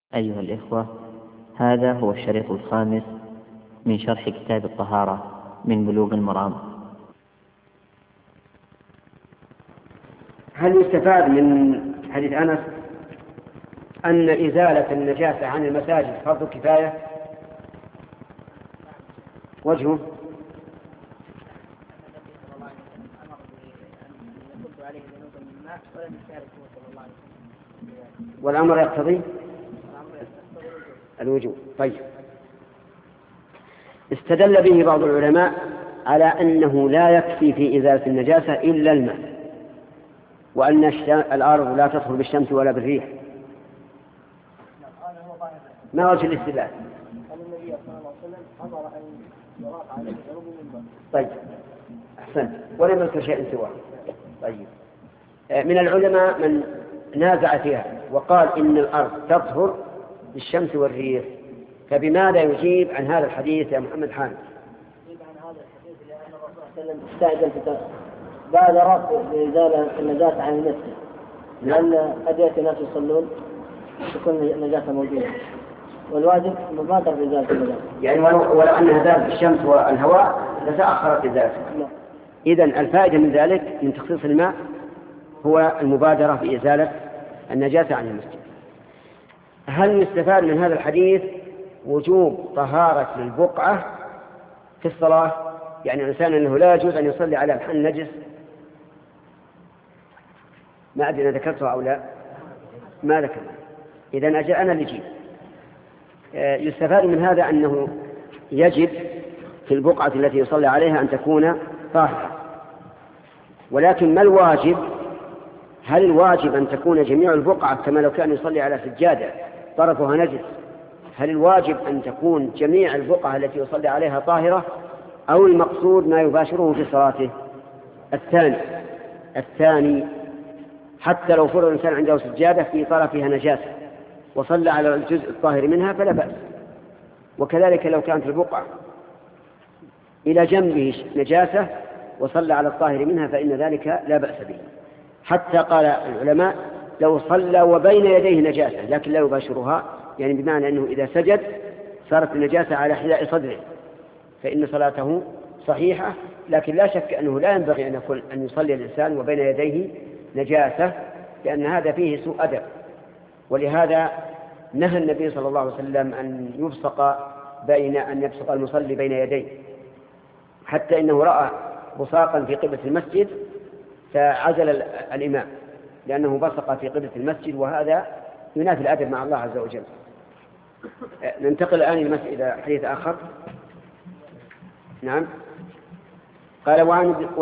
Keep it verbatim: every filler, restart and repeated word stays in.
أيها الإخوة، هذا هو الشريط الخامس من شرح كتاب الطهارة من بلوغ المرام. هل يستفاد من حديث أنس أن إزالة النجاسة عن المساجد فرض كفاية؟ وجهه والأمر يقتضي الوجوب. طيب، استدل به بعض العلماء على أنه لا يكفي في إزالة النجاسة إلا الماء، وأن الأرض لا تطهر بالشمس ولا بالريح. ما وجه الاستدلال؟ النبي صلى الله عليه وسلم أمر أن يراق عليه جنوب المنبر. طيب، أحسنت، ولم يذكر شيء سواه. طيب، من العلماء من نازع فيها وقال إن الأرض تطهر بالشمس والريح، فبماذا يجيب عن هذا الحديث يا محمد حامد؟ يجيب عن هذا الحديث لأن الرسول صلى الله عليه وسلم استعجل بادر بإزالة النجاسة عن المسجد، لأن قد يأتي ناس يصلون تكون النجاسة موجودة، والواجب مبادر بإزالة النجاسة. يعني ولو, ولو أنها زالت بالشمس والهواء لتأخرت إزالتها. إذن الفائدة من ذلك من تخصيص الماء هو المبادرة في إزالة النجاسة عن المسجد. هل يستفاد من هذا الحديث وجوب طهارة البقعة في الصلاة؟ يعني الإنسان أنه لا يجوز أن يصلي على محل نجس. ما أدري أنا ذكرتها أو لا، ما ذكر. إذن أجل أنا اللي جيب. يستفاد من هذا أنه يجب في البقعة التي يصلي عليها أن تكون طاهرة، ولكن ما الواجب؟ هل الواجب أن تكون جميع البقعة كما لو كان يصلي على سجادة طرفها نجس؟ هل الواجب أن تكون جميع البقعة التي يصلي عليها طاهرة، أو المقصود ما يباشره في صلاته؟ الثاني الثاني حتى لو فرض الإنسان عنده سجادة في طرفها نجاسة وصلى على الجزء الطاهر منها فلا بأس، وكذلك لو كانت البقعة إلى جنبه نجاسة وصلى على الطاهر منها فإن ذلك لا بأس به. حتى قال العلماء لو صلى وبين يديه نجاسة لكن لا يباشرها، يعني بمعنى أنه إذا سجد صارت النجاسة على حذاء صدره فإن صلاته صحيحة، لكن لا شك أنه لا ينبغي أن يكون أن يصلي الإنسان وبين يديه نجاسة، لأن هذا فيه سوء أدب. ولهذا نهى النبي صلى الله عليه وسلم أن يبصق بين أن يبصق المصلي بين يديه، حتى إنه رأى بصاقا في قبلة المسجد فعزل الإمام لأنه بصق في قبلة المسجد، وهذا ينافي الأدب مع الله عز وجل. ننتقل الآن إلى حديث آخر. نعم، قال وعن